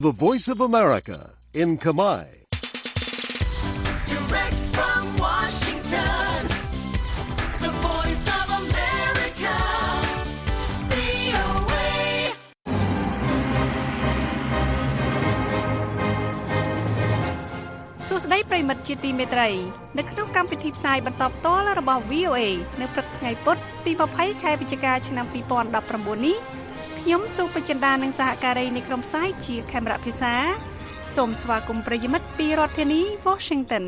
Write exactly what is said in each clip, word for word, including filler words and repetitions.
The Voice of America in Khmer. Direct from Washington, The Voice of America, វី អូ เอ សួស្តីប្រិយមិត្តជាទីមេត្រីនៅក្នុងកម្មវិធីផ្សាយបន្តផ្ទាល់របស់ វី អូ เอ នៅព្រឹកថ្ងៃពុធទីยี่สิบខែវិច្ឆិកាឆ្នាំยี่สิบสิบเก้าនេះខ្ញុំសុបចិន្តានិងសហការីនៃក្រុមផ្សាយជាខេមរៈភាសាសូមស្វាគមន៍ប្រិយមិត្តពីរដ្ឋធានី Washington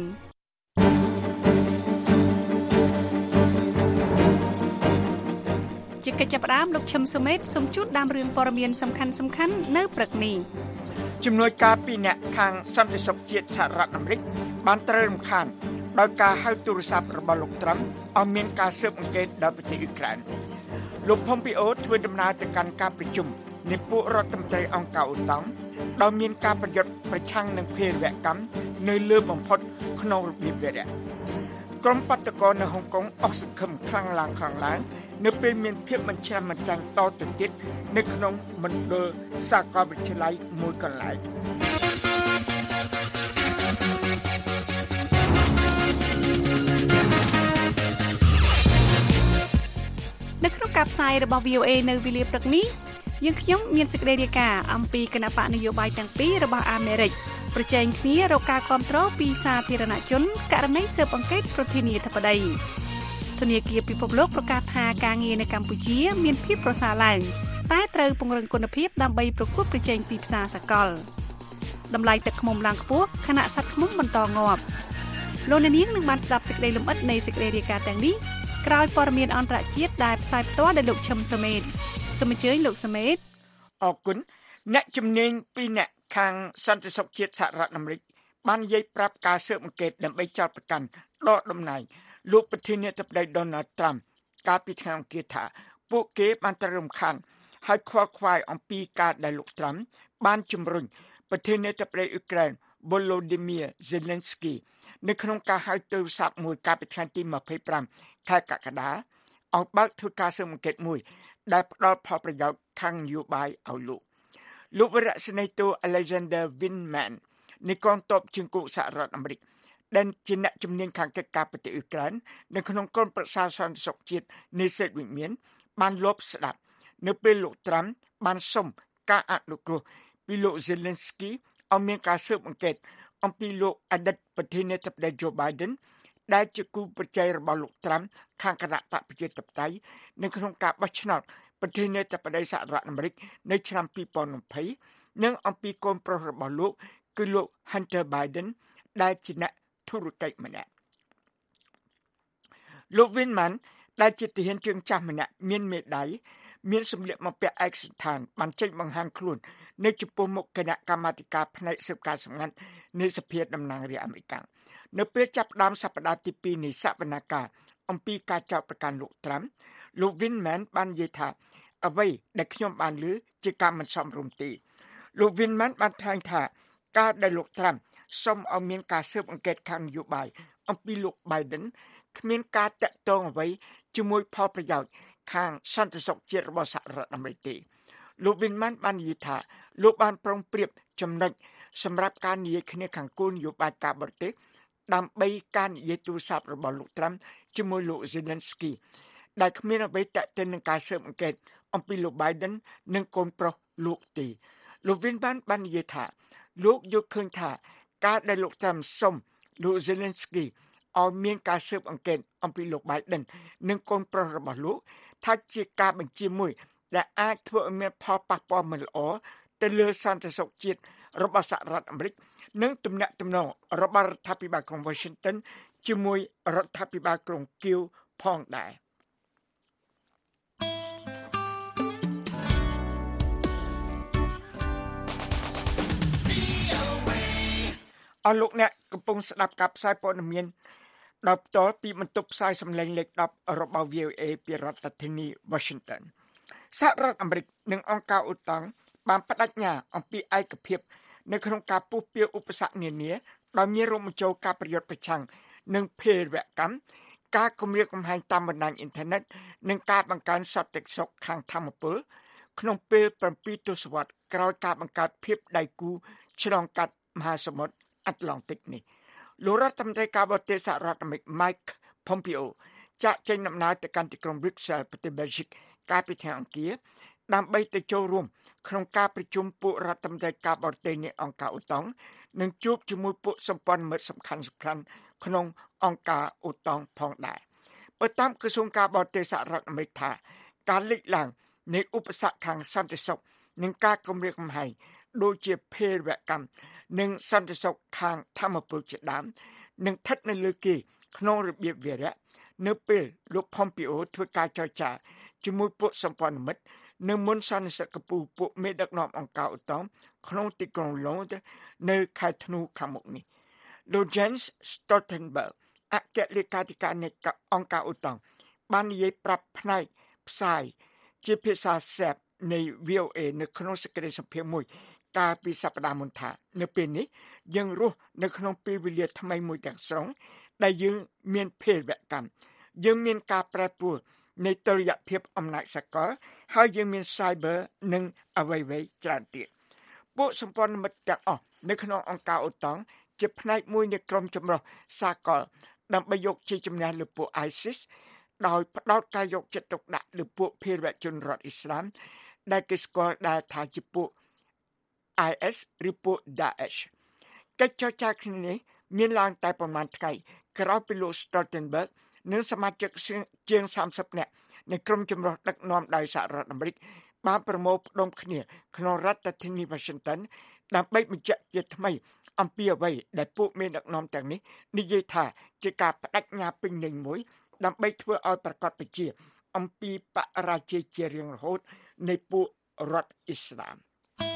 ជាកិច្ចចាប់ផ្ដើមលោកឈឹមសុមេតសូមជូនដើមរឿងព័ត៌មានសំខាន់សំខាន់នៅព្រឹកនេះជំនួយការពីអ្នកខាងសន្តិសុខជាតិសហរដ្ឋអាមេរិកបានត្រូវរំខានដោយការហៅទូរស័ព្ទរបស់លោកត្រាំឲ្យមានការស៊ើបអង្កេតដល់ប្រទេសអ៊ុយក្រែនលោកផុំពីអូធ្វើដំណើរទៅកាន់ការប្រជុំនៃពួករដ្ឋមន្ត្រីអង្គការអូតាំងដោយមានការប្រយុទ្ធប្រឆាំងនឹងភេរវកម្មនៅលើបំផុតក្នុងរបៀបវរៈក្រុមបាតុករនៅហុងកុងអស់សង្ឃឹមខ្លាំងឡើងខ្លាំងឡើងនៅពេលមានភាពមិនឆ្លាមមិនចាំងតទៅទៀតនៅក្នុងមណ្ឌលសាកលវិទ្យាល័យមួយកន្លែងនៅក្នុងការផ្សាយរបស់ វី អូ เอ នៅវេលាព្រឹកនេះយើងខ្ញុំមានសេចក្តីរាយការណ៍អំពីគណៈបកនយោបាយទាំងពីររបស់អាមេរិកប្រជែងគ្នារកការគាំទ្រពីសាធារណជនករណីស៊ើបអង្កេតប្រធានាធិបតីធនាគារពិភពលោកប្រកាសថាការងារនៅកម្ពុជាមានភាពប្រសើរឡើងតែត្រូវពង្រឹងគុណភាពដើម្បីប្រកួតប្រជែងទីផ្សារសកលតម្លៃទឹកឃ្មុំឡើងខ្ពស់ខណៈសត្វឃ្មុំបន្តងាប់លោកអ្នកនាងនឹងបានស្ដាប់សេចក្តីលម្អិតនៃសេចក្តីរាយការណ៍ទាំងនេះក្រោយព័ត៌មានអន្តរជាតិដែលផ្សាយផ្ទាល់ដោយលោកឈឹមសុមេតសូមអញ្ជើញលោកសុមេតអរគុណអ្នកជំនាញពីអ្នកខាងសន្តិសុខជាតិសហរដ្ឋអាមេរិកបាននិយាយប្រាប់ការស៊ើបអង្កេតដើម្បីចោទប្រកាន់ដកតំណែងលោកប្រធានាធិបតី Donald Trump កាលពីថ្ងៃអង្គារថាពួកគេបានត្រូវរំខានហើយខ្វល់ខ្វាយអំពីការដែលលោក Trump បានជំរុញប្រធានាធិបតីអ៊ុយក្រែន Volodymyr Zelensky នៅក្នុងការហៅទូរស័ព្ទមួយកាលពីថ្ងៃទីยี่สิบห้าខែកក្កដាឲ្យបើកធ្វើការស៊ើបអង្កេតមួយដែលផ្ដល់ផលប្រយោជន៍ខាងនយោបាយឲ្យលោកលោកវរៈសេនីតូ Alexander Vindman នៃកងទ័ពជើងគោកសហរដ្ឋអាមេរិកដែលជាអ្នកជំនាញខាងកិច្ចការប្រទេសអ៊ុយក្រែននៅក្នុងក្រុមប្រឹក្សាសន្តិសុខជាតិនៃសេតវិមានបានលបស្ដាប់នៅពេលលោកត្រាំបានសុំការអនុគ្រោះពីលោក Zelensky ឲ្យមានការស៊ើបអង្កេតអំពីលោកអតីតប្រធានាធិបតី Joe Biden ដែលជាគូប្រជែងរបស់លោកត្រាំខាងគណៈបកប្រជាធិបតេយ្យនៅក្នុងការបោះឆ្នោតប្រធានាធិបតីសហរដ្ឋអាមេរិកនៅឆ្នាំยี่สิบยี่สิบនិងអំពីកូនប្រុសរបស់លោកគឺលោក Hunter Biden ដែលជាអ្នកធុរកិច្ចម្នាក់លោក Vindman ដែលជាទាហានជើងចាស់ម្នាក់មានមេដាយមានសម្លៀកបំពាក់ឯកសណ្ឋានបានចេញបង្ហាញខ្លួននៅចំពោះមុខគណៈកម្មាធិការផ្នែកស៊ើបការសម្ងាត់នៃសភាតំណាងរាស្ត្រអាមេរិកនៅពេលចាប់ផ្ដើមសប្តាហ៍ទីពីរនៃសវនកម្មអំពីការចោទប្រកាន់លោកត្រាំលោក Vindman បាននិយាយថាអ្វីដែលខ្ញុំបានលើជាការមិនសមរម្យទេលោក Vindman បានថ្លែងថាការដែលលោកត្រាំសូមឲ្យមានការស៊ើបអង្កេតខាងនយោបាយអំពីលោក Biden គ្មានការតាក់ទងអ្វីជាមួយផលប្រយោជន៍ខាងសន្តិសុខជាតិរបស់សហរដ្ឋអាមេរិកទេលោក Vindman បាននិយាយថាលោកបានប្រុងប្រៀបចំណុចសម្រាប់ការនិយាយគ្នាខាងគោលនយោបាយការបរទេសដើម្បីការនិយាយទូរស័ព្ទរបស់លោកត្រាំជាមួយលោក Zelensky ដែលគ្មានអ្វីតាក់ទងនឹងការស៊ើបអង្កេតអំពីលោក Biden និងកូនប្រុសលោកទេលោក Vindman បាននិយាយថាលោកយល់ឃើញថាការដែលលោកត្រាំសុំលោក Zelensky ឲ្យមានការស៊ើបអង្កេតអំពីលោក Biden និងកូនប្រុសរបស់លោកថាជាការបញ្ជាមួយដែលអាចធ្វើឲ្យមានផលប៉ះពាល់មិនល្អទៅលើសន្តិសុខជាតិរបស់សហរដ្ឋអាមេរិកនិងទំនាក់ទំនងរបស់រដ្ឋាភិបាលក្រុង Washington ជាមួយរដ្ឋាភិបាលក្រុង Kyiv ផងដែរអរលោកអ្នកកំពុងស្ដាប់ការផ្សាយព័ត៌មានដោយផ្ទាល់ពីបន្ទប់ផ្សាយសម្លេងលេខដប់របស់ វី អូ เอ ពីរដ្ឋធានី Washington សហរដ្ឋអាមេរិកនិងអង្គការអូតាំងបានបដិញ្ញាអំពីឯកភាពនៅក្នុងការពុះពៀឧបសគ្គនានាដោយមានរួមបញ្ចូលការប្រយុទ្ធប្រឆាំងនឹងភេរវកម្មការគម្រាមកំហែងតាមបណ្ដាញអ៊ីនធឺណិតនិងការបង្កើនសន្តិសុខខាងធម្មពលក្នុងពេលប្រាំពីរទសវត្សរ៍ក្រោយការបង្កើតភាពដៃគូឆ្លងកាត់មហាសមុទ្រអាត្លង់តិកនេះលោករដ្ឋមន្ត្រីការបរទេសសហរដ្ឋអាមេរិក Mike Pompeo ចាក់ចេញដំណើរទៅកាន់ទីក្រុង Brussels ប្រទេស Belgium កាលពីថ្ងៃអង្គារដើម្បីទៅចូលរួមក្នុងការប្រជុំពួករដ្ឋមន្ត្រីការបរទេសនៃអង្គការអូតង់និងជួបជាមួយពួកសម្ព័ន្ធមិត្តសំខាន់ៗក្នុងអង្គការអូតង់ផងដែរបើតាមក្រសួងការបរទេសសហរដ្ឋអាមេរិកថាការលេចឡើងនៃឧបសគ្គខាងសន្តិសុខនិងការគំរាមកំហែងដូចជាភេរវកម្មនិងសន្តិសុខខាងធម្មពលជាដើមនឹងស្ថិតនៅលើគេក្នុងរបៀបវារៈនៅពេលលោក Pompeo ធ្វើការចរចាជាមួយពួកសម្ព័ន្ធមិត្តនៅមុនសន្និសីទកំពូលពួកមេដឹកនាំអង្គការអូតង់ក្នុងទីក្រុង Londres នៅខែធ្នូខាងមុខនេះលោក Jens Stoltenberg អគ្គលេខាធិការនៃអង្គការអូតង់បាននិយាយប្រាប់ផ្នែកផ្សាយជាភាសាសេបនៃ V O A នៅក្នុងសេចក្តីសម្ភាសន៍មួយកាលពីសប្តាហ៍មុនថានៅពេលនេះយើងរស់នៅក្នុងពេលវេលាថ្មីមួយទាំងស្រុងដែលយើងមានភេរវកម្មយើងមានការប្រែប្រួលនៃតុល្យភាពអំណាចសកលហើយយើងមាន cyber និងអ្វីៗច្រើនទៀតពួកសម្ព័ន្ធមិត្តទាំងអស់នៅក្នុងអង្គការអូតង់ជាផ្នែកមួយនៃក្រុមចម្រុះសាកលដើម្បីយកជ័យជំនះលើពួក ISIS ដោយផ្ដោតការយកចិត្តទុកដាក់លើពួកភេរវជនរដ្ឋអ៊ីស្លាមដែលគេស្គាល់ដែលថាជាពួក I S ឬពួក Daesh កិច្ចចរចាគ្នានេះមានឡើងតែប្រមាណថ្ងៃក្រោយពីលោក Stoltenberg និងសមាជិកជាងសាមសិបនាក់នៃក្រុមចម្រុះដឹកនាំដោយសហរដ្ឋអាមេរិកបានប្រមូលផ្ដុំគ្នាក្នុងរដ្ឋធានី Washington ដើម្បីបញ្ជាក់ជាថ្មីអំពីអ្វីដែលពួកមេដឹកនាំទាំងនេះនិយាយថាជាការបដិញ្ញាពេញលេញមួយដើម្បីធ្វើឲ្យប្រកាសបញ្ជាអំពីបរាជ័យជារៀងរហូតនៃពួករដ្ឋអ៊ីស្លាម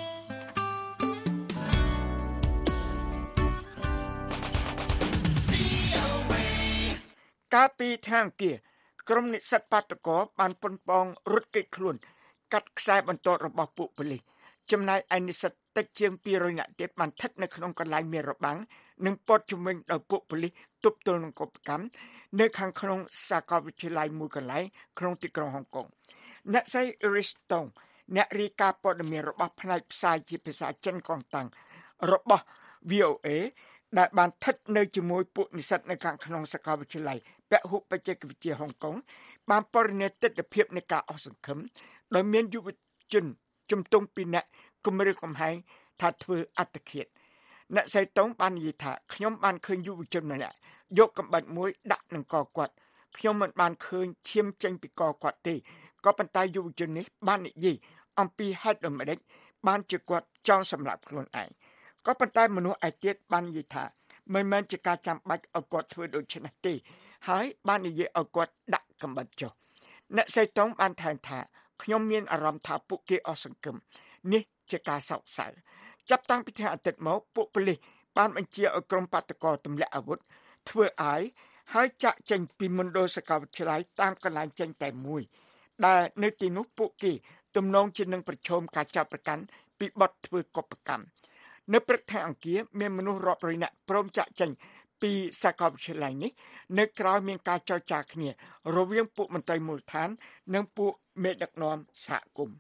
កាលពីថ្ងៃអង្គារក្រុមនិស្សិតបាតុករបានប៉ុនប៉ងរត់គេចខ្លួនកាត់ខ្សែបន្ទាត់របស់ពួកប៉ូលីសចំណែកឯនិស្សិតតិចជាងពីររយនាក់ទៀតបានស្ថិតនៅក្នុងកន្លែងមានរបាំងនិងព័ទ្ធជំនាញដោយពួកប៉ូលីសទប់ទល់នឹងកុបកម្មនៅខាងក្នុងសាកលវិទ្យាល័យមួយកន្លែងក្នុងទីក្រុងហុងកុងអ្នកស្រី Iris Tong អ្នករាយការណ៍ព័ត៌មានរបស់ផ្នែកផ្សាយជាភាសាចិនកងតាំងរបស់ V O A ដែលបានស្ថិតនៅជាមួយពួកនិស្សិតនៅខាងក្នុងសាកលវិទ្យាល័យពហុបច្ចេកវិទ្យាហុងកុងបានបរិញ្ញាទិដ្ឋភាពនៃការអស់សង្ឃឹមដោយមានយុវជនជំទង់ពីរនាក់គំរាមកំហែងថាធ្វើអត្តឃាតអ្នកស្រីតុងបាននិយាយថាខ្ញុំបានឃើញយុវជនម្នាក់យកកាំបិតមួយដាក់នឹងកគាត់ខ្ញុំមិនបានឃើញឈាមចេញពីកគាត់ទេក៏ប៉ុន្តែយុវជននេះបាននិយាយអំពីហេតុដូចម្តេចបានជាគាត់ចង់សម្លាប់ខ្លួនឯងក៏ប៉ុន្តែមនុស្សឯទៀតបាននិយាយថាមិនមែនជាការចាំបាច់ឲ្យគាត់ធ្វើដូច្នេះទេហើយបាននិយាយឲ្យគាត់ដាក់កាំបិតចុះអ្នកស្រីតុងបានថែមថាខ្ញុំមានអារម្មណ៍ថាពួកគេអស់សង្ឃឹមនេះជាការសោកសៅចាប់តាំងពីថ្ងៃអាទិត្យមកពួកប៉ូលីសបានបញ្ជាឲ្យក្រុមបាតុករទម្លាក់អាវុធធ្វើអាយហើយចាក់ចេញពីមណ្ឌលសាកលវិទ្យាល័យតាមកន្លែងចេញតែមួយដែលនៅទីនោះពួកគេទំនងជានឹងប្រឈមការចាប់ប្រកាន់ពីបទធ្វើកុបកម្មនៅព្រឹកថ្ងៃអង្គារមានមនុស្សរាប់រយនាក់ព្រមចាក់ចេញពីសាកលវិទ្យាល័យនេះនៅក្រៅមានការចរចាគ្នារវាងពួកមន្ត្រីមូលដ្ឋាននិងពួកមេដឹកនាំសហគមន៍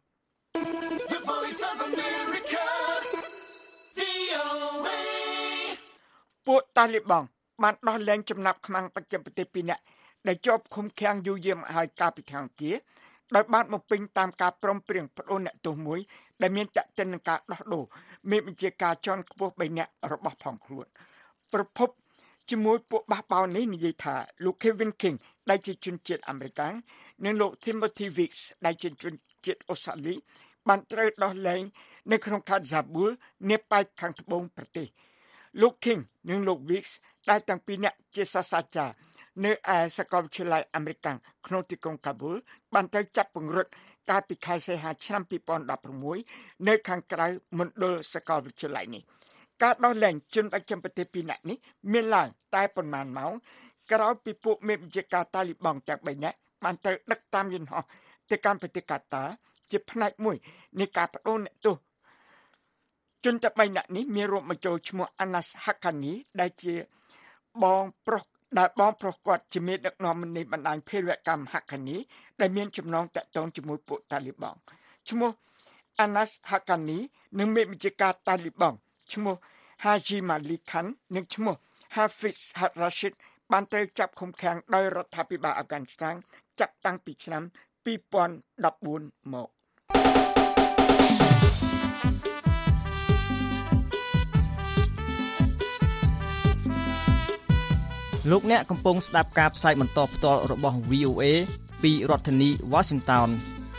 ពួកតាលីបង់បានដោះលែងចំណាប់ខ្មាំងបច្ចេកទេសពីរនាក់ដែលជាប់ឃុំឃាំងយូរយាមហើយកាលពីថ្ងៃអង្គារដោយបានបំពេញតាមការព្រមព្រៀងប្តូរអ្នកទោសមួយដែលមានចាក់ចិននឹងការដោះដូរមេបញ្ជាការជាន់ខ្ពស់បីនាក់របស់ផងខ្លួនប្រភពជាមួយពួកបះបោរនេះនិយាយថាលោក Kevin King ដែលជាជនជាតិអាមេរិកនិងលោក Timothy Weeks ដែលជាជនជាតិអូស្ត្រាលីបានត្រូវដោះលែងនៅក្នុងខេត្ត Zabul នៅប៉ែកខាងត្បូងប្រទេសលោក King និងលោក Weeks ដែលទាំងពីរនាក់ជាសាស្ត្រាចារ្យនៅឯសាកលវិទ្យាល័យអាមេរិកក្នុងទីក្រុងកាប៊ូលបានត្រូវចាប់ពង្រត់កាលពីខែសីហាឆ្នាំពីរពាន់ដប់ប្រាំមួយនៅខាងក្រៅមណ្ឌលសាកលវិទ្យាល័យនេះការដោះលែងជនបច្ចេកទេសពីរនាក់នេះមានឡើងតែប៉ុន្មានម៉ោងក្រោយពីពួកមេបញ្ជាការតាលីបង់ទាំងបីនាក់បានត្រូវដឹកតាមយន្តហោះទៅកាន់ប្រទេសកាតាជាផ្នែកមួយនៃការបដូរអ្នកទោសជនទាំងបីនាក់នេះមានរួមបញ្ចូលឈ្មោះ Anas Haqqani ដែលជាបងប្រុសដែលបងប្រុសគាត់ជាមេដឹកនាំនៃបណ្ដាញភេរវកម្ម Haqqani ដែលមានចំណងតាក់ទងជាមួយពួកតាលីបង់ឈ្មោះ Anas Haqqani និងមេបញ្ជាការតាលីបង់ឈ្មោះ Haji Malik Khan និងឈ្មោះ Hafiz Rashid បានត្រូវចាប់ឃុំឃាំងដោយរដ្ឋាភិបាលអាហ្វហ្គានីស្ថានចាប់តាំងពីឆ្នាំពីរពាន់ដប់បួនមកលោកអ្នកកំពុងស្ដាប់ការផ្សាយបន្តផ្ទាល់របស់ វី អូ เอ ពីរដ្ឋធានី Washington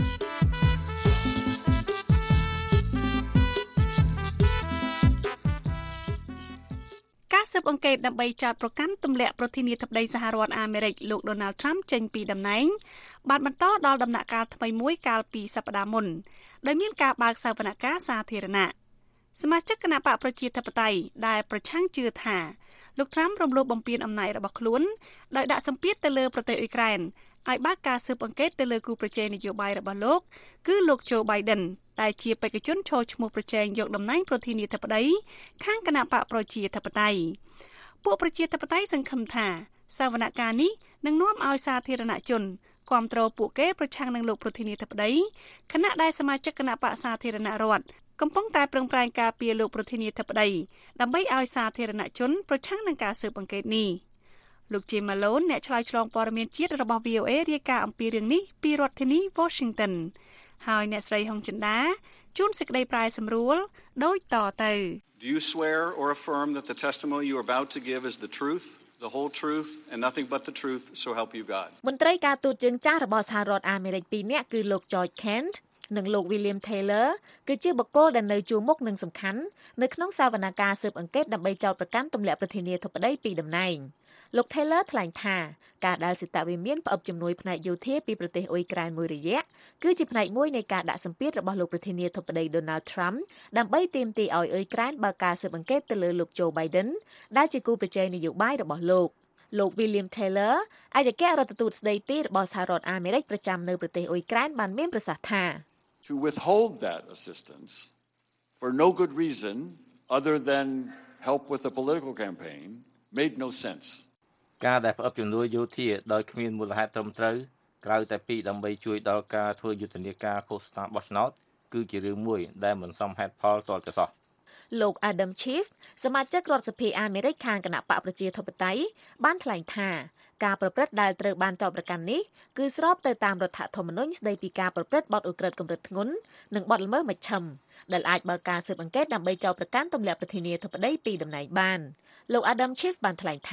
ការស៊ើបអង្កេតដើម្បីចោទប្រកាន់ទម្លាក់ប្រធានាធិបតីសហរដ្ឋអាមេរិកលោក Donald Trump ចេញពីតំណែងបានបន្តដល់ដំណាក់កាលថ្មីមួយកាលពីសប្តាហ៍មុនដោយមានការបើកសវនកម្មសាធារណៈសមាជិកគណៈបកប្រជាធិបតេយ្យដែលប្រឆាំងជឿថាលោក Trump រំលោភបំពានអំណាចរបស់ខ្លួនដោយដាក់សម្ពាធទៅលើប្រទេសអ៊ុយក្រែនឲ្យបើកការស៊ើបអង្កេតទៅលើគូប្រជែងនយោបាយរបស់លោកគឺលោក Joe Biden ដែលជាបេក្ខជនឈរឈ្មោះប្រជែងយកតំណែងប្រធានាធិបតីខាងគណៈបកប្រជាធិបតេយ្យពួកប្រជាធិបតេយ្យសង្ឃឹមថាសវនកម្មនេះនឹងនាំឲ្យសាធារណជនគាំទ្រពួកគេប្រឆាំងនឹងលោកប្រធានាធិបតីខណៈដែលសមាជិកគណៈបកសាធារណរដ្ឋកំពុងតែប្រឹងប្រែងការពារលោកប្រធានាធិបតីដើម្បីឲ្យសាធារណជនប្រឆាំងនឹងការស៊ើបអង្កេតនេះលោក Jim Malone អ្នកឆ្លើយឆ្លងព័ត៌មានជាតិរបស់ វី អូ เอ រាយការណ៍អំពីរឿងនេះពីរដ្ឋធានី Washington ហើយអ្នកស្រីហុងចិន្តាជួនសេចក្តីប្រាយសម្រួលដូចតទៅ Do you swear or affirm that the testimony you are about to give is the truth, the whole truth, and nothing but the truth, so help you God? មន្ត្រីការទូតជើងចាស់របស់សហរដ្ឋអាមេរិកពីរនាក់គឺលោក George Kent និងលោក William Taylor គឺជាបុគ្គលដែលនៅជួរមុខនិងសំខាន់នៅក្នុងសវនកម្មស៊ើបអង្កេតដើម្បីចោទប្រកាន់ទម្លាក់ប្រធានាធិបតីពីតំណែងលោក Taylor ថ្លែងថាការដែលសេតវិមានផ្អឹបជំនួយផ្នែកយោធាពីប្រទេសអ៊ុយក្រែនមួយរយៈគឺជាផ្នែកមួយនៃការដាក់សម្ពាធរបស់លោកប្រធានាធិបតី Donald Trump ដើម្បីទាមទារឲ្យអ៊ុយក្រែនបើកការស៊ើបអង្កេតទៅលើលោក Joe Biden ដែលជាគូប្រជែងនយោបាយរបស់លោកលោក William Taylor ឯកអគ្គរដ្ឋទូតស្ដីទីរបស់សហរដ្ឋអាមេរិកប្រចាំនៅប្រទេសអ៊ុយក្រែនបានមានប្រសាសន៍ថា To withhold that assistance for no good reason other than help with the political campaign made no sense. ការដែលផ្អឹបជំនួយយោធាដោយគ្មានមូលហេតុត្រឹមត្រូវក្រៅតែពីដើម្បីជួយដល់ការធ្វើយុទ្ធនាការឃោសនាបោះឆ្នោតគឺជារឿងមួយដែលមិនសមហេតុផលទាល់តែសោះលោក Adam Schiff សមាជិករដ្ឋសភាអាមេរិកខាងគណៈបកប្រជាធិបតេយ្យបានថ្លែងថាការប្រព្រឹត្តដែលត្រូវបានចោទប្រកាន់នេះគឺស្របទៅតាមរដ្ឋធម្មនុញ្ញស្តីពីការប្រព្រឹត្តបទឧក្រិដ្ឋកម្រិតធ្ងន់និងបទល្មើសមជ្ឈិមដែលអាចបើកការស៊ើបអង្កេតដើម្បីចោទប្រកាន់ទម្លាក់ប្រធានាធិបតីពីតំណែងបានលោក Adam Schiff បានថ្លែងថា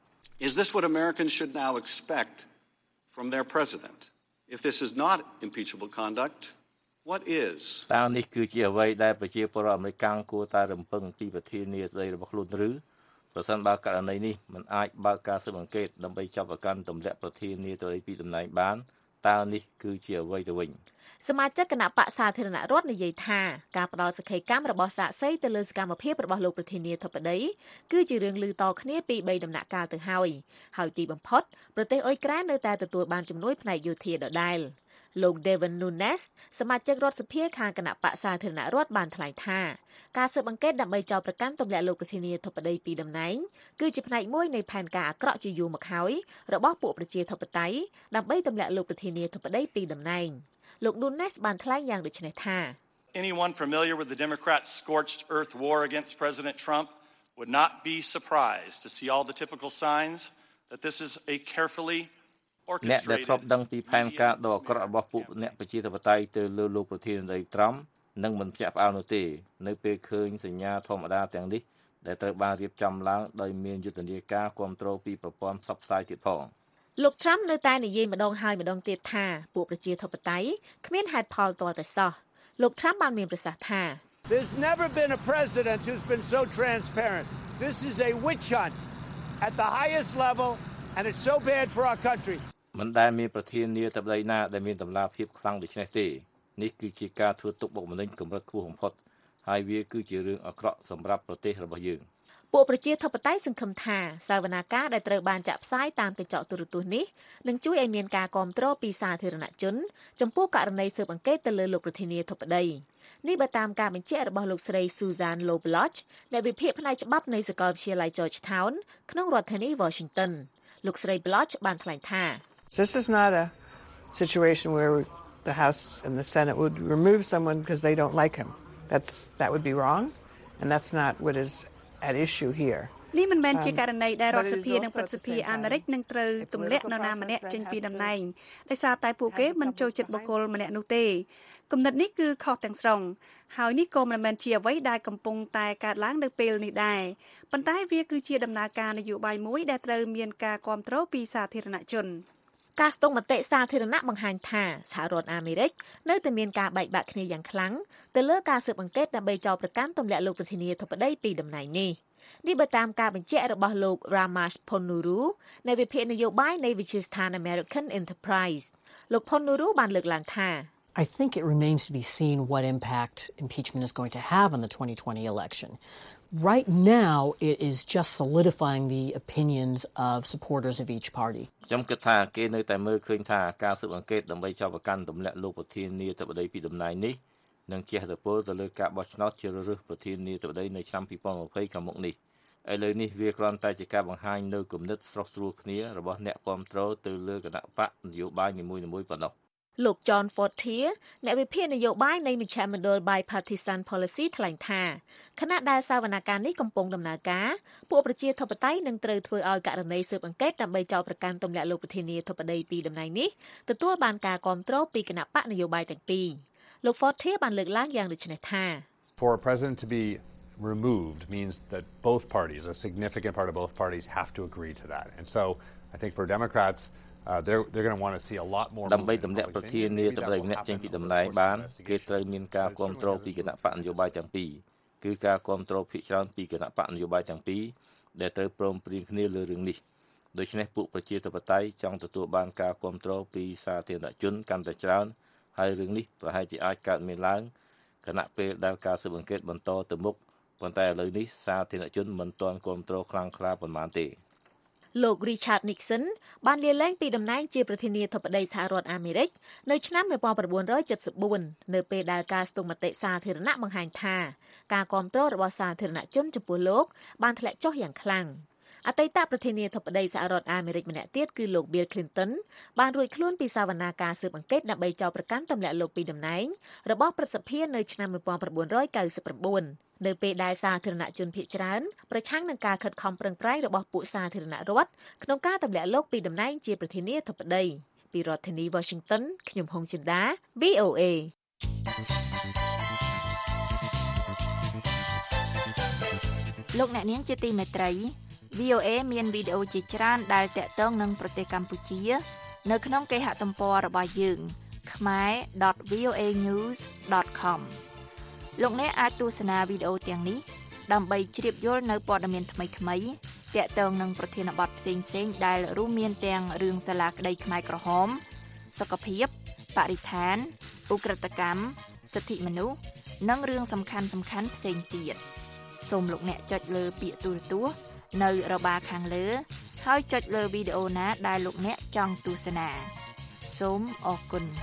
Is this what Americans should now expect from their president? If this is not impeachable conduct, what is? តើនេះគឺជាអ្វីដែលប្រជាពលរដ្ឋអាមេរិកគួរតែរំពឹងពីប្រធានាធិបតីរបស់ខ្លួនឬប្រសិនបើករណីនេះមិនអាចបើកការស៊ើបអង្កេតដើម្បីចាប់ប្រកាន់ទម្លាក់ប្រធានាធិបតីពីតំណែងបានតើនេះគឺជាអ្វីទៅវិញសមាជិកគណៈបកសាធារណរដ្ឋនិយាយថាការផ្ដល់សក្ខីកម្មរបស់សាក្សីទៅលើសកម្មភាពរបស់លោកប្រធានាធិបតីគឺជារឿងឮតគ្នាពីបីដំណាក់កាលទៅហើយហើយទីបំផុតប្រទេសអ៊ុយក្រែននៅតែទទួលបានជំនួយផ្នែកយោធាដដែលលោក Devin Nunes សមាជិករដ្ឋសភាខាងគណៈបកសាធារណរដ្ឋបានថ្លែងថាការស៊ើបអង្កេតដើម្បីចោទប្រកាន់ទម្លាក់លោកប្រធានាធិបតីពីតំណែងគឺជាផ្នែកមួយនៃផែនការអាក្រក់ជាយូរមកហើយរបស់ពួកប្រជាធិបតេយ្យដើម្បីទម្លាក់លោកប្រធានាធិបតីពីតំណែងលោក Nunes បានថ្លែងយ៉ាងដូចនេះថា Anyone familiar with the Democrats' scorched earth war against President Trump would not be surprised to see all the typical signs that this is a carefully អ្នកដែលធ្លាប់ដឹងពីផែនការដ៏អាក្រក់របស់ពួកអ្នកប្រជាធិបតេយ្យទៅលើលោកប្រធានាធិបតីត្រាំនឹងមិនភ្ញាក់ផ្អើលនោះទេនៅពេលឃើញសញ្ញាធម្មតាទាំងនេះដែលត្រូវបានរៀបចំឡើងដោយមានយុទ្ធនាការគ្រប់គ្រងពីប្រព័ន្ធផ្សព្វផ្សាយទៀតផងលោក Trump នៅតែនិយាយម្ដងហើយម្ដងទៀតថាពួកប្រជាធិបតេយ្យគ្មានហេតុផលទាល់តែសោះលោក Trump បានមានប្រសាសន៍ថា There's never been a president who's been so transparent. This is a witch hunt at the highest level and it's so bad for our country. មិនដែលមានប្រធានាធិបតីណាដែលមានតម្លាភាពខ្លាំងដូចនេះទេនេះគឺជាការធ្វើទុកបុកម្នេញកម្រិតខ្ពស់បំផុតហើយវាគឺជារឿងអាក្រក់សម្រាប់ប្រទេសរបស់យើងពួកប្រជាធិបតេយ្យសង្ឃឹមថាសវនាការដែលត្រូវបានចាក់ផ្សាយតាមកញ្ចក់ទូរទស្សន៍នេះនឹងជួយឲ្យមានការគាំទ្រពីសាធារណជនចំពោះករណីស៊ើបអង្កេតទៅលើលោកប្រធានាធិបតីនេះបើតាមការបញ្ជាក់របស់លោកស្រី Susan Low Bloch អ្នកវិភាគផ្នែកច្បាប់នៃសាកលវិទ្យាល័យ Georgetown ក្នុងរដ្ឋធានី Washington លោកស្រី Bloch បានថ្លែងថា This is not a situation where the House and the Senate would remove someone because they don't like him. That's that would be wrong, and that's not what is at issue here. នេះមិនមែនជាករណីដែលរដ្ឋសភានិងព្រឹទ្ធសភាអាមេរិកនឹងត្រូវទម្លាក់នរណាម្នាក់ចេញពីតំណែងដោយសារតែពួកគេមិនចូលចិត្តបុគ្គលម្នាក់នោះទេគំនិតនេះគឺខុសទាំងស្រុងហើយនេះក៏មិនមែនជាអ្វីដែលកំពុងតែកើតឡើងនៅពេលនេះដែរប៉ុន្តែវាគឺជាដំណើរការនយោបាយមួយដែលត្រូវមានការគ្រប់គ្រងពីសាធារណជនការស្ទង់មតិសាធារណៈបង្ហាញថាសហរដ្ឋអាមេរិកនៅតែមានការបែកបាក់គ្នាយ៉ាងខ្លាំងទៅលើការស៊ើបអង្កេតដើម្បីចោទប្រកាន់ទម្លាក់លោកប្រធានាធិបតីពីតំណែងនេះនេះបើតាមការបញ្ជាក់របស់លោក Ramash Ponnuru នៃវិភាគនយោបាយនៃវិទ្យាស្ថាន American Enterprise លោក Ponnuru បានលើកឡើងថា I think it remains to be seen what impact impeachment is going to have on the twenty twenty election. Right now, it is just solidifying the opinions of supporters of each party. ខ្ញុំគិតថាគេនៅតែមើលឃើញថាការស៊ើបអង្កេតដើម្បីចោទប្រកាន់ទម្លាក់លោកប្រធានាធិបតីពីតំណែងនេះនឹងជះឥទ្ធិពលទៅលើការបោះឆ្នោតជ្រើសរើសប្រធានាធិបតីនៅឆ្នាំtwenty twentyខាងមុខនេះឥឡូវនេះវាគ្រាន់តែជាការបង្ហាញនៅគំនិតស្រស់ស្រួលគ្នារបស់អ្នកគាំទ្រទៅលើគណៈបកនយោបាយនីមួយៗប៉ុណ្ណោះលោក John Fortier អ្នកវិភាគនយោបាយនៃមជ្ឈមណ្ឌល Bipartisan Policy ថ្លែងថាខណៈដែលសវនកម្មនេះកំពុងដំណើរការពួកប្រជាធិបតេយ្យនឹងត្រូវធ្វើឲ្យករណីស៊ើបអង្កេតដើម្បីចោទប្រកាន់ទម្លាក់លោកប្រធានាធិបតីពីតំណែងនេះទទួលបានការគាំទ្រពីគណៈបកនយោបាយទាំងពីរលោក Fortier បានលើកឡើងយ៉ាងដូចនេះថា For a president to be removed means that both parties, a significant part of both parties, have to agree to that. And so I think for Democrats, uh, they're they're going to want to see a lot more. ដើម្បីទម្លាក់ប្រធានាធិបតីម្នាក់ចេញពីតំណែងបានគេត្រូវមានការគាំទ្រពីគណៈបកនយោបាយទាំងពីរគឺការគាំទ្រភាគច្រើនពីគណៈបកនយោបាយទាំងពីរដែលត្រូវព្រមព្រៀងគ្នាលើរឿងនេះដូច្នេះពួកប្រជាធិបតេយ្យចង់ទទួលបានការគាំទ្រពីសាធារណជនកាន់តែច្រើនហើយរឿងនេះប្រហែលជាអាចកើតមានឡើងគណៈពេលដែលការស៊ើបអង្កេតបន្តទៅមុខប៉ុន្តែឥឡូវនេះសាធារណជនមិនទាន់គាំទ្រខ្លាំងក្លាប៉ុន្មានទេលោក Richard Nixon បានលាលែងពីតំណែងជាប្រធានាធិបតីសហរដ្ឋអាមេរិកនៅឆ្នាំnineteen seventy-fourនៅពេលដែលការស្ទង់មតិសាធារណៈបង្ហាញថាការគាំទ្ររបស់សាធារណជនចំពោះលោកបានធ្លាក់ចុះយ៉ាងខ្លាំងអតីតប្រធានាធិបតីសហរដ្ឋអាមេរិកម្នាក់ទៀតគឺលោក Bill Clinton បានរួចខ្លួនពីសវនាការស៊ើបអង្កេតដើម្បីចោទប្រកាន់ទម្លាក់លោកពីតំណែងរបស់ព្រឹទ្ធសភានៅឆ្នាំnineteen ninety-nineនៅពេលដែលសាធារណជនភាគច្រើនប្រឆាំងនឹងការខិតខំប្រឹងប្រែងរបស់ពួកសាធារណរដ្ឋក្នុងការទម្លាក់លោកពីតំណែងជាប្រធានាធិបតីពីរដ្ឋធានី Washington ខ្ញុំហុងចិន្តា V O A លោកអ្នកនាងជាទីមេត្រី V O A មានវីដេអូជាច្រើនដែលតាក់ទងនឹងប្រទេសកម្ពុជានៅក្នុងគេហទំព័ររបស់យើង khmer dot v o a news dot com លោកអ្នកអាចទស្សនាវីដេអូទាំងនេះដើម្បីជ្រាបយល់នៅព័ត៌មានថ្មីៗតាក់ទងនឹងប្រធានបទផ្សេងៗដែលរួមមានទាំងរឿងសាលាក្តីខ្មែរក្រហមសុខភាពបរិស្ថានឧក្រិដ្ឋកម្មសិទ្ធិមនុស្សនិងរឿងសំខាន់ៗផ្សេងទៀតសូមលោកអ្នកចុចលើពាក្យទូរទស្សន៍នៅរបារខាងលើហើយចុចលើវីដេអូណាដែលលោកអ្នកចង់ទស្សនាសូមអរគុណ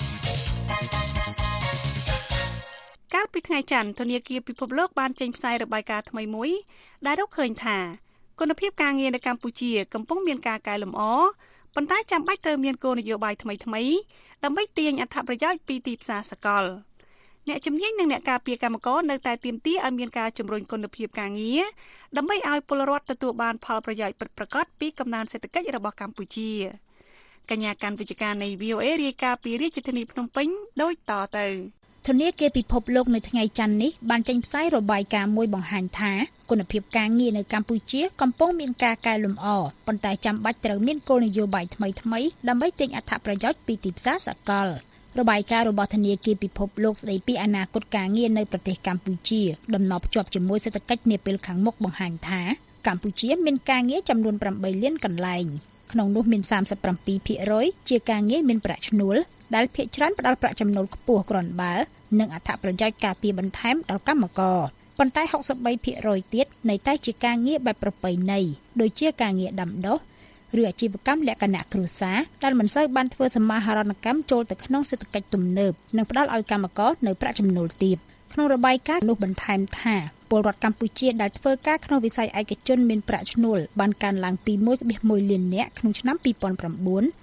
កាលពីថ្ងៃច័ន្ទធនាគារពិភពលោកបានចេញផ្សាយរបាយការណ៍ថ្មីមួយដែលរកឃើញថាគុណភាពការងារនៅកម្ពុជាកំពុងមានការកែលម្អប៉ុន្តែចាំបាច់ត្រូវមានគោលនយោបាយថ្មីៗដើម្បីទាញអត្ថប្រយោជន៍ពីទីផ្សារសកលអ្នកជំនាញនិងអ្នកការពារកម្មករនៅតែទាមទារឲ្យមានការជំរុញគុណភាពការងារដើម្បីឲ្យពលរដ្ឋទទួលបានផលប្រយោជន៍ពិតប្រាកដពីកំណើនសេដ្ឋកិច្ចរបស់កម្ពុជាកញ្ញាកាន់វិជ្ជការនៃ V O A រាយការណ៍ពីរាជធានីភ្នំពេញដូចតទៅធនាគារពិភពលោកនៅថ្ងៃច័ន្ទនេះបានចេញផ្សាយរបាយការណ៍មួយបង្ហាញថាគុណភាពការងារនៅកម្ពុជាកំពុងមានការកែលម្អប៉ុន្តែចាំបាច់ត្រូវមានគោលនយោបាយថ្មីៗដើម្បីទាញអត្ថប្រយោជន៍ពីទីផ្សារសកលរបាយការណ៍របស់ធនាគារពិភពលោកស្ដីពីអនាគតការងារនៅប្រទេសកម្ពុជាដំណើរភ្ជាប់ជាមួយសេដ្ឋកិច្ចនាពេលខាងមុខបង្ហាញថាកម្ពុជាមានការងារចំនួនeightលានកន្លែងក្នុងនោះមានthirty-seven percentជាការងារមានប្រាក់ឈ្នួលដែលភាគច្រើនផ្ដល់ប្រាក់ចំណូលខ្ពស់គ្រាន់បើនិងអត្ថប្រយោជន៍ការពារបន្ថែមដល់កម្មករប៉ុន្តែsixty-three percentទៀតនៅតែជាការងារបែបប្រពៃណីដូចជាការងារដាំដុះឬអាជីវកម្មលក្ខណៈគ្រួសារដែលមិនសូវបានធ្វើសមាហរណកម្មចូលទៅក្នុងសេដ្ឋកិច្ចទំនើបនិងផ្ដល់ឲ្យកម្មករនៅប្រាក់ចំណូលទាបក្នុងរបាយការណ៍នោះបន្ថែមថាពលរដ្ឋកម្ពុជាដែលធ្វើការក្នុងវិស័យឯកជនមានប្រាក់ឈ្នួលបានកើនឡើងពីone point oneលាននាក់ក្នុងឆ្នាំtwo thousand nine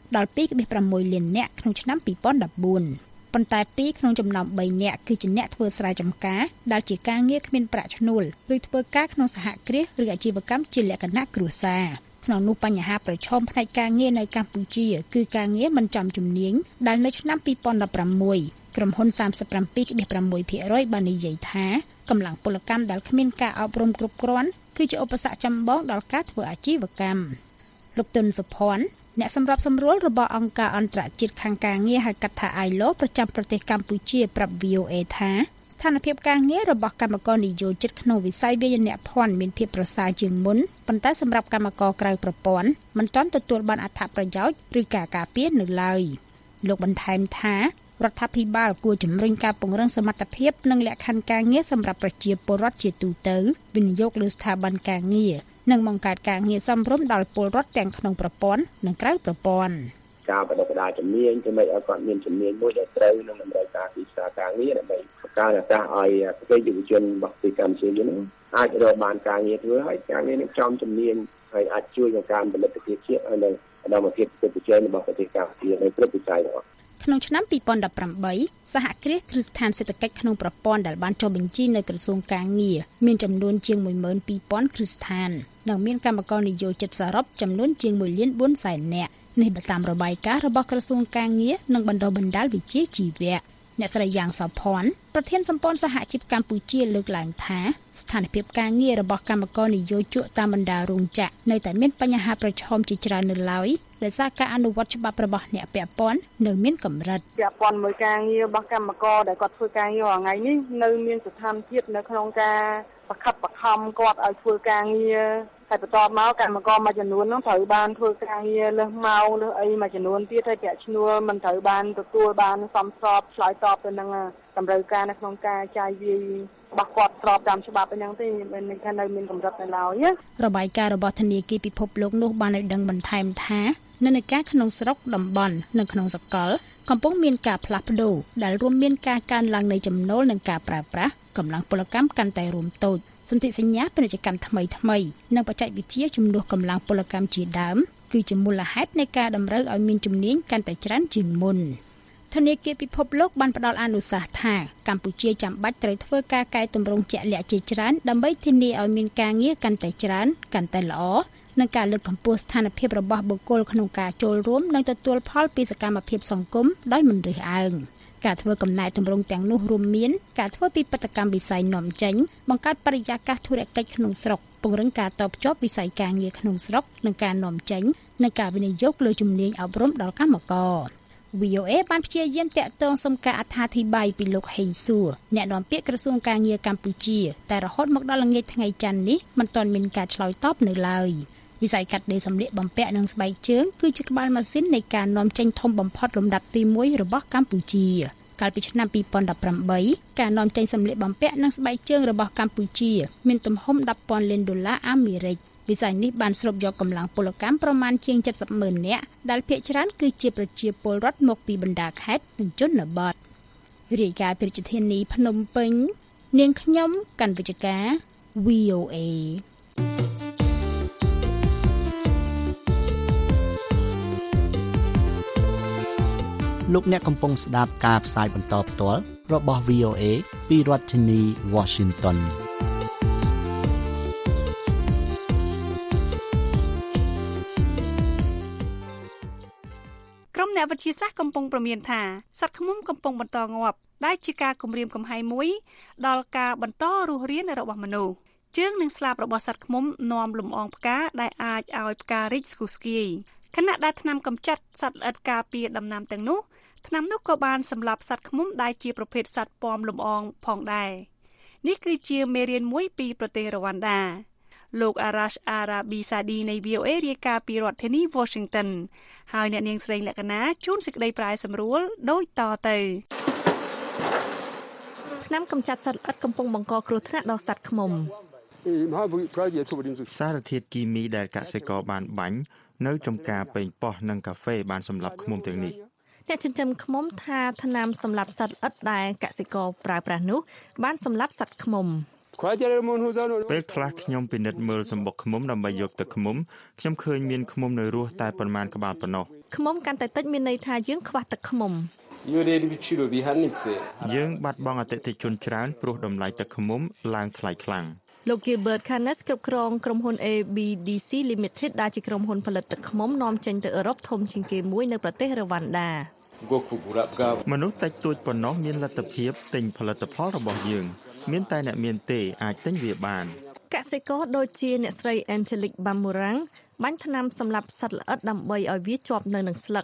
ដល់ ពីរដុល្លារប្រាំមួយលាននាក់ក្នុងឆ្នាំពីរពាន់ដប់បួនប៉ុន្តែពីរក្នុងចំណោមបីនាក់គឺជាអ្នកធ្វើស្រែចម្ការដែលជាការងារគ្មានប្រាក់ឈ្នួលឬធ្វើការក្នុងសហគ្រាសឬអាជីវកម្មជាលក្ខណៈគ្រួសារក្នុងនោះបញ្ហាប្រឈមផ្នែកការងារនៅកម្ពុជាគឺការងារមិនចំជំនាញដែលនៅឆ្នាំពីរពាន់ដប់ប្រាំមួយក្រុមហ៊ុន សាមសិបប្រាំពីរដុល្លារប្រាំមួយភាគរយ បាននិយាយថាកម្លាំងពលកម្មដែលគ្មានការអប់រំគ្រប់គ្រាន់គឺជាឧបសគ្គចម្បងដល់ការធ្វើអាជីវកម្មលោកទុនសុភ័ណ្ឌអ្នកសម្របសម្រួលរបស់អង្គការអន្តរជាតិខាងការងារហៅកាត់ថា អាយ แอล โอ ប្រចាំប្រទេសកម្ពុជាប្រាប់ វី អូ เอ ថាស្ថានភាពការងាររបស់កម្មករនិយោជិតក្នុងវិស័យវាយនភ័ណ្ឌមានភាពប្រសើរជាងមុនប៉ុន្តែសម្រាប់កម្មករក្រៅប្រព័ន្ធមិនទាន់ទទួលបានអត្ថប្រយោជន៍ឬការការពារនៅឡើយលោកបន្ថែមថារដ្ឋាភិបាលគួរជំរុញការពង្រឹងសមត្ថភាពនិងលក្ខខណ្ឌការងារសម្រាប់ប្រជាពលរដ្ឋជាទូទៅវិនិយោគលើស្ថាប័នការងារនិងបង្កើតការងារសមរម្យដល់ពលរដ្ឋទាំងក្នុងប្រព័ន្ធនិងក្រៅប្រព័ន្ធការបណ្ដុះបណ្ដាលជំនាញដើម្បីឲ្យគាត់មានជំនាញមួយដែលត្រូវនឹងតម្រូវការទីផ្សារការងារដើម្បីបង្កើនឱកាសឲ្យប្រទេសយុវជនរបស់ប្រទេសកម្ពុជាយើងអាចរកបានការងារធ្វើហើយការងារនឹងចំជំនាញហើយអាចជួយក្នុងការផលិតភាពជាតិហើយនៅដល់មកភាពប្រកបប្រជារបស់ប្រទេសកម្ពុជានៅគ្រប់វិស័យទាំងអស់ក្នុងឆ្នាំពីរពាន់ដប់ប្រាំបីសហគ្រាសគ្រឹះស្ថានសេដ្ឋកិច្ចក្នុងប្រព័ន្ធដែលបានចុះបញ្ជីនៅក្រសួងការងារមានចំនួនជាង មួយម៉ឺនពីរពាន់គ្រឹះស្ថាននិងមានកម្មករនិយោជិតសរុបចំនួនជាង មួយលានបួនសែននាក់នេះបើតាមរបាយការណ៍របស់ក្រសួងការងារនិងបណ្ដុះបណ្ដាលវិជ្ជាជីវៈអ្នកស្រីយ៉ាងសោភ័ណ្ឌប្រធានសម្ព័ន្ធសហជីពកម្ពុជាលើកឡើងថាស្ថានភាពការងាររបស់កម្មករនិយោជកតាមបណ្ដារោងចក្រនៅតែមានបញ្ហាប្រឈមជាច្រើននៅឡើយដោយសារការអនុវត្តច្បាប់របស់អ្នកពាក់ព័ន្ធនៅមានកម្រិតពាក់ព័ន្ធមួយការងាររបស់កម្មករដែលគាត់ធ្វើការងាររាល់ថ្ងៃនេះនៅមានស្ថានភាពនៅក្នុងការបង្ខិតបង្ខំគាត់ឲ្យធ្វើការងារហើយបន្ទាប់មកកម្មករមួយចំនួននោះត្រូវបានធ្វើការងារលើសម៉ោងលើសអីមួយចំនួនទៀតហើយប្រាក់ឈ្នួលមិនត្រូវបានទទួលបានសមស្របឆ្លើយតបទៅនឹងតម្រូវការនៅក្នុងការចាយវាយរបស់គាត់ស្របតាមច្បាប់អញ្ចឹងទេមិនថានៅមានកម្រិតនៅឡើយរបាយការណ៍របស់ធនាគារពិភពលោកនោះបានឲ្យដឹងបន្ថែមថានិន្នាការក្នុងស្រុកតំបន់និងក្នុងសកលកំពុងមានការផ្លាស់ប្ដូរដែលរួមមានការកើនឡើងនៃចំណូលនិងការប្រើប្រាស់កម្លាំងពលកម្មកាន់តែរួមតូចសន្ធិសញ្ញាពាណិជ្ជកម្មថ្មីថ្មីនិងបច្ចេកវិទ្យាជំនួសកម្លាំងពលកម្មជាដើមគឺជាមូលហេតុនៃការតម្រូវឲ្យមានជំនាញកាន់តែច្រើនជាងមុនធនាគារពិភពលោកបានផ្ដល់អនុសាសន៍ថាកម្ពុជាចាំបាច់ត្រូវធ្វើការកែតម្រង់ជាក់លាក់ជាច្រើនដើម្បីធានាឲ្យមានការងារកាន់តែច្រើនកាន់តែល្អនិងការលើកកម្ពស់ស្ថានភាពរបស់បុគ្គលក្នុងការចូលរួមនិងទទួលផលពីសកម្មភាពសង្គមដោយមិនរើសអើងការធ្វើកំណែទម្រង់ទាំងនោះរួមមានការធ្វើពិពិធកម្មវិស័យនាំចេញបង្កើតបរិយាកាសធុរកិច្ចក្នុងស្រុកពង្រឹងការតភ្ជាប់វិស័យការងារក្នុងស្រុកនិងការនាំចេញនិងការវិនិយោគលើជំនាញអប់រំដល់កម្មករ វី អូ เอ បានព្យាយាមតាក់ទងសុំការអត្ថាធិប្បាយពីលោកហេងសួរអ្នកនាំពាក្យក្រសួងការងារកម្ពុជាតែរហូតមកដល់ល្ងាចថ្ងៃច័ន្ទនេះមិនទាន់មានការឆ្លើយតបនៅឡើយវិស័យកាត់ដេរសម្លៀកបំពាក់និងស្បែកជើងគឺជាក្បាលម៉ាស៊ីននៃការនាំចេញធំបំផុតលំដាប់ទីមួយរបស់កម្ពុជាកាលពីឆ្នាំពីរពាន់ដប់ប្រាំបីការនាំចេញសម្លៀកបំពាក់និងស្បែកជើងរបស់កម្ពុជាមានទំហំដប់ពាន់លានដុល្លារអាមេរិកវិស័យនេះបានស្រូបយកកម្លាំងពលកម្មប្រមាណជាងเจ็ดสิบម៉ឺននាក់ដែលភាគច្រើនគឺជាប្រជាពលរដ្ឋមកពីបណ្ដាខេត្តនិងជនបទរាយការណ៍ពីរាជធានីភ្នំពេញនាងខ្ញុំកណ្ឌវិជ្ជការ វី អូ เอលោកអ្នកកំពុងស្ដាប់ការផ្សាយបន្តផ្ទាល់របស់ វី អូ เอ ពីរដ្ឋធានី Washington ក្រុមអ្នកវិទ្យាសាស្ត្រកំពុងប្រមានថាសត្វឃ្មុំកំពុងបន្តងាប់ដែលជាការគំរាមកំហែងមួយដល់ការបន្តរស់រានរបស់មនុស្សជើងនិងស្លាបរបស់សត្វឃ្មុំនាំលំអងផ្កាដែលអាចឲ្យផ្ការីកស្គុះស្គាយខណៈដែលថ្នាំកម្ចាត់សត្វល្អិតការពារដំណាំទាំងនោះថ្នាំនោះក៏បានសម្លាប់សត្វឃ្មុំដែលជាប្រភេទសត្វពំលំអងផងដែរនេះគឺជាមេរៀនមួយពីប្រទេសរវ៉ាន់ដាលោក Arash Arabisadi នៃ វី អូ เอ រាយការណ៍ពីរដ្ឋធានី Washington ហើយអ្នកនាងស្រីលក្ខណាជួនសេចក្តីប្រាយសម្រួលដូចតទៅថ្នាំកម្ចាត់សត្វល្អិតកំពុងបង្កគ្រោះថ្នាក់ដល់សត្វឃ្មុំសារធាតុគីមីដែលកសិករបានបាញ់នៅចំការប៉េងប៉ោះនិងកាហ្វេបានសម្លាប់ឃ្មុំទាំងនេះអ្នកចិញ្ចឹមឃ្មុំថាថ្នាំសម្លាប់សត្វល្អិតដែលកសិករប្រើប្រាស់នោះបានសម្លាប់សត្វឃ្មុំពេលខ្លះខ្ញុំពិនិត្យមើលសម្បុកឃ្មុំដើម្បីយកទឹកឃ្មុំខ្ញុំឃើញមានឃ្មុំនៅរស់តែប៉ុន្មានក្បាលប៉ុណ្ណោះឃ្មុំកាន់តែតិចមានន័យថាយើងខ្វះទឹកឃ្មុំយើងបាត់បង់អតិថិជនច្រើនព្រោះតម្លៃទឹកឃ្មុំឡើងថ្លៃខ្លាំងលោក Gilbert Canes គ្រប់គ្រងក្រុមហ៊ុន A B D C Limited ដែលជាក្រុមហ៊ុនផលិតទឹកឃ្មុំនាំចេញទៅអឺរ៉ុបធំជាងគេមួយនៅប្រទេសរវ៉ាន់ដាមនុស្សតិចតួចប៉ុណ្ណោះមានលទ្ធភាពទិញផលិតផលរបស់យើងមានតែអ្នកមានទេអាចទិញវាបានកសិករដូចជាអ្នកស្រី Angelique Bamurang បាញ់ថ្នាំសម្លាប់សត្វល្អិតដើម្បីឲ្យវាជាប់នៅនឹងស្លឹក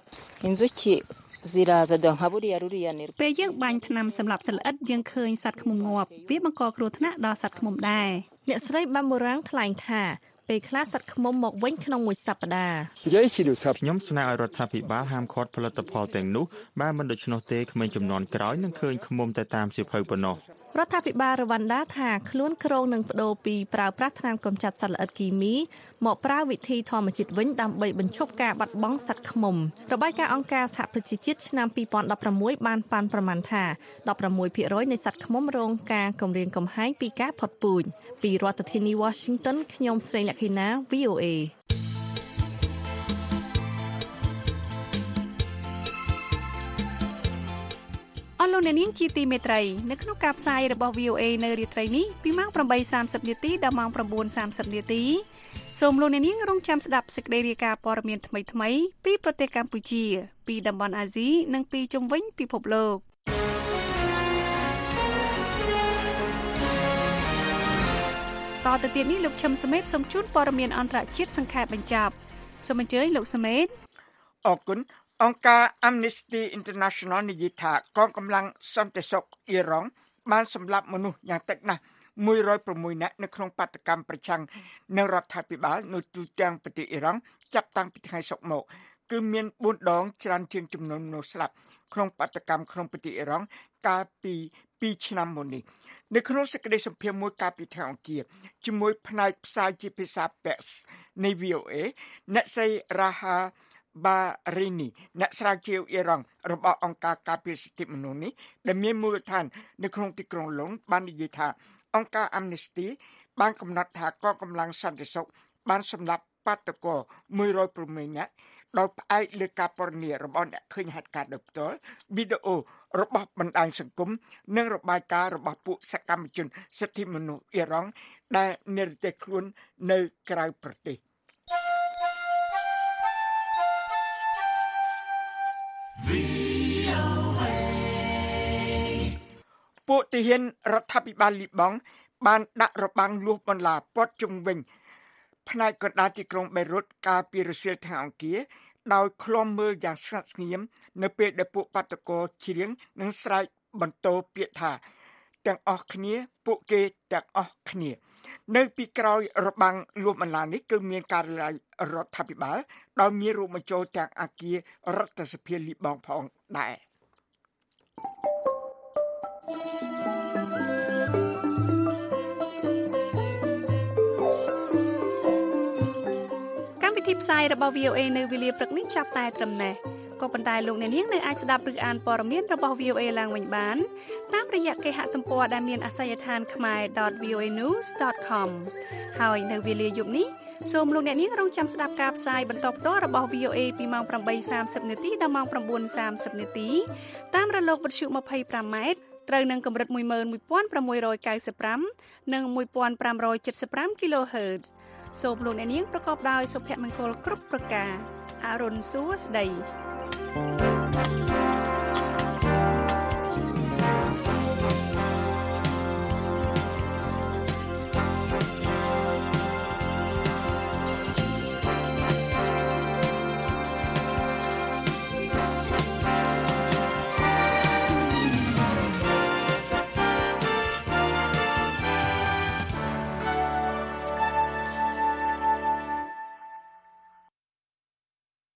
ពេលយើងបាញ់ថ្នាំសម្លាប់សត្វល្អិតយើងឃើញសត្វឃ្មុំងាប់វាបង្កគ្រោះថ្នាក់ដល់សត្វឃ្មុំដែរអ្នកស្រី Bamurang ថ្លែងថាពេលខ្លះសត្វឃ្មុំមកវិញក្នុងមួយសប្តាហ៍ខ្ញុំស្នើឲ្យរដ្ឋាភិបាលហាមឃាត់ផលិតផលទាំងនោះបើមិនដូច្នោះទេក្មេងជំនាន់ក្រោយនឹងឃើញឃ្មុំតែតាមសៀវភៅប៉ុណ្ណោះរដ្ឋាភិបាលរវ៉ាន់ដាថាខ្លួនគ្រងនឹងបដូរពីប្រើប្រាស់ថ្នាំកម្ចាត់សត្វល្អិតគីមីមកប្រើវិធីធម្មជាតិវិញដើម្បីបញ្ឈប់ការបាត់បង់សត្វឃ្មុំរបាយការណ៍អង្គការសហប្រជាជាតិឆ្នាំពីរពាន់ដប់ប្រាំមួយបានប៉ាន់ប្រមាណថា ដប់ប្រាំមួយភាគរយ នៃសត្វឃ្មុំរងការគំរាមកំហែងពីការផុតពូជពីរដ្ឋធានី Washington ខ្ញុំស្រីលក្ខិណា V O A អស់លោកអ្នកនាងជាទីមេត្រីនៅក្នុងការផ្សាយរបស់ V O A នៅរាត្រីនេះពីម៉ោង ប្រាំបីសាមសិប នាទីដល់ម៉ោង ប្រាំបួនសាមសិប នាទីសូមលោកអ្នកនាងរងចាំស្ដាប់សេចក្តីរាយការណ៍ព័ត៌មានថ្មីៗពីប្រទេសកម្ពុជាពីតំបន់អាស៊ីនិងពីជុំវិញពិភពលោកតទៅទៀតនេះលោកឈឹមសមេតសូមជូនព័ត៌មានអន្តរជាតិសង្ខេបបញ្ចប់សូមអញ្ជើញលោកសមេតអរគុណអង្គការ Amnesty International និយាយថាកងកម្លាំងសន្តិសុខអ៊ីរ៉ង់បានសម្លាប់មនុស្សយ៉ាងតិចណាស់មួយរយប្រាំមួយនាក់នៅក្នុងបាតកម្មប្រឆាំងនឹងរដ្ឋាភិបាលនៅទូទាំងប្រទេសអ៊ីរ៉ង់ចាប់តាំងពីថ្ងៃសុក្រមកគឺមានបួនដងច្រើនជាងចំនួនមនុស្សស្លាប់ក្នុងបាតកម្មក្នុងប្រទេសអ៊ីរ៉ង់កាលពីពីរឆ្នាំមុននេះនៅក្នុងសេចក្តីសម្ភាសន៍មួយកាលពីថ្ងៃអង្គារជាមួយផ្នែកផ្សាយជាភាសាពេកនៃ V O A អ្នកស្រី Raha Barini អ្នកស្រាវជ្រាវអ៊ីរ៉ង់របស់អង្គការការពារសិទ្ធិមនុស្សនេះដែលមានមូលដ្ឋាននៅក្នុងទីក្រុងឡុងបាននិយាយថាអង្គការ Amnesty បានកំណត់ថាកងកម្លាំងសន្តិសុខបានសម្លាប់បាតុករមួយរយប្រាំមួយនាក់ដោយផ្អែកលើការពណ៌នារបស់អ្នកឃើញហេតុការណ៍ដោយផ្ទាល់វីដេអូរបស់បណ្ដាញសង្គមនិងរបាយការណ៍របស់ពួកសកម្មជនសិទ្ធិមនុស្សអ៊ីរ៉ង់ដែលនិរទេសខ្លួននៅក្រៅប្រទេសពួកទាហានរដ្ឋាភិបាលលីបង់បានដាក់របាំងលួសបន្លាព័ទ្ធជុំវិញផ្នែកកណ្ដាលទីក្រុងបេរុតកាលពីរសៀលថ្ងៃអង្គារដោយឃ្លាំមើលយ៉ាងស្ងាត់ស្ងៀមនៅពេលដែលពួកបាតុករច្រៀងនិងស្រែកបន្ទោពាក្យថាទាំងអស់គ្នាពួកគេទាំងអស់គ្នានៅពីក្រោយរបាំងលួសបន្លានេះគឺមានការិយាល័យរដ្ឋាភិបាលដោយមានរួមបញ្ចូលទាំងអគាររដ្ឋសភាលីបង់ផងដែរកម្មវិធីផ្សាយរបស់ V O A នៅវេលាព្រឹកនេះចាប់តែត្រឹមនេះក៏ប៉ុន្តែលោកអ្នកនាងនៅអាចស្ដាប់ឬអានព័ត៌មានរបស់ V O A ឡើងវិញបានតាមរយៈគេហទំព័រដែលមានអាសយដ្ឋាន khmae dot v o a news dot com ហើយនៅវេលាយប់នេះសូមលោកអ្នកនាងរងចាំស្ដាប់ការផ្សាយបន្តផ្ទាល់របស់ V O A ពីម៉ោង ប្រាំបីសាមសិប នាទីដល់ម៉ោង ប្រាំបួនសាមសិប នាទីតាមរលកវិទ្យុ ម្ភៃប្រាំម៉ែត្រត្រូវនឹងកម្រិត មួយម៉ឺនមួយពាន់ប្រាំមួយរយកៅសិបប្រាំ និង មួយពាន់ប្រាំរយเจ็ดสิบห้า kHz សូមលោកអ្នកនាងប្រកបដោយសុភមង្គលគ្រប់ប្រការអរុនសួស្ដី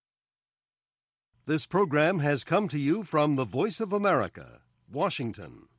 This program has come to you from the Voice of America, Washington.